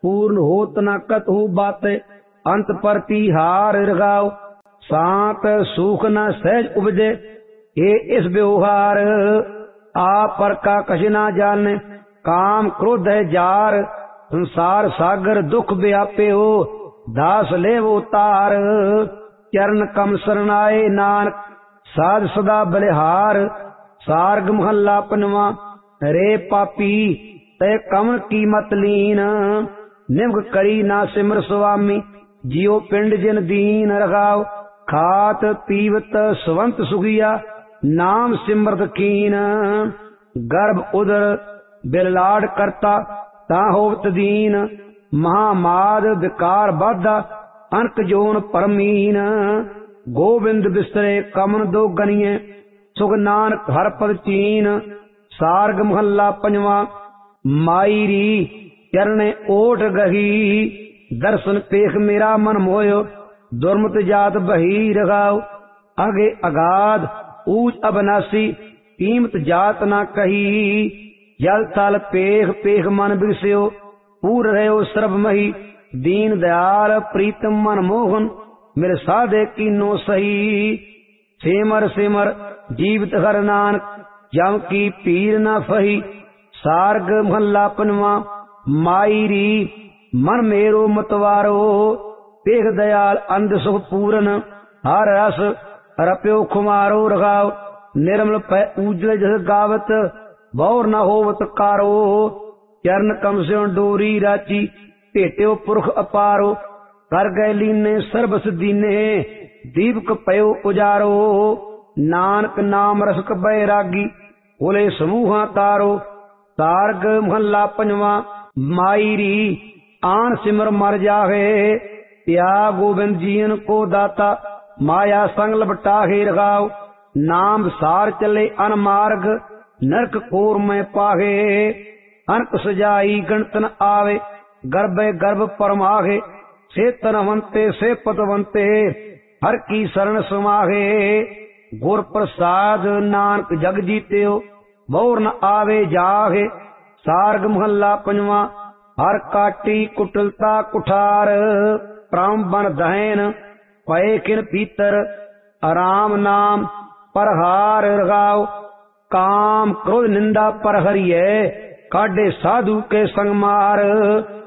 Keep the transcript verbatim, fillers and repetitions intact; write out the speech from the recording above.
पूर्ण होत न कतहु बात अंत प्रतिहार रगाओ सांत सुख न सहज उपजे ये इस व्यवहार आप पर का कछ ना जाने काम क्रोध है जार संसार सागर दुख व्यापे हो दास ले वो तार चरण कम शरणाए नानक साध सदा बलिहार सार्ग महला पनवा रे पापी तय कमल की मत लीन निम्ग करी ना सिमर स्वामी जियो पिंड जिन दीन रखाओ खात पीवत स्वंत सुगिया नाम सिमरत कीन गर्भ उदर बिरलाड करता ता होवत दीन महामाद विकार बाधा अनक जोन परमीन गोविंद बिस्तरे कमन दो गनिए सुख नानक हर पद चीन सार्ग महला पंजवा माईरी चरणे ओट गही दर्शन पेख मेरा मन मोयो दुर्मत जात बही रगाओ आगे अगाध ऊंच अबनासी कीमत जात ना कही जल थल पेख पेख मन बिगस्यो पूर रहो सर्ब मही दीन दयाल प्रीतम मन मोहन मेरे साधे कीनो सही सिमर सिमर जीवित हर नानक जम की पीर न फही सार्ग महला पनवा माईरी मन मेरो मतवारो पेख दयाल अंध सुख पूरन हर रस रप्यो खुमारो रगाओ निर्मल पै उजल जस गावत बौर न होवत कारो चरण कम से डोरी राची भेट्यो पुरख अपारो कर गए लीने सर्बस दीने दीपक पयो उजारो नानक नाम रसक बैरागी बोले समूहा तारो सार्ग महला पंजवा माईरी आन सिमर मर जाहे त्या गोविंद जीन को दाता माया संग लपटाहे रगाओ नाम सार चले अनमार्ग नरक कोर में पाहे अनक सजाई गणतन आवे गर्भ गर्भ परमाहे से तनवंते से पतवंते हर की शरण समाहे गुर प्रसाद नानक जग जीते हो मोर न आवे जाहे सार्ग महला पंजवा हर काटी कुटलता कुठार प्राम बन दहन पए किन पीतर आराम नाम परहार रगाओ काम क्रोध निंदा पर हरिये काडे साधु के संग मार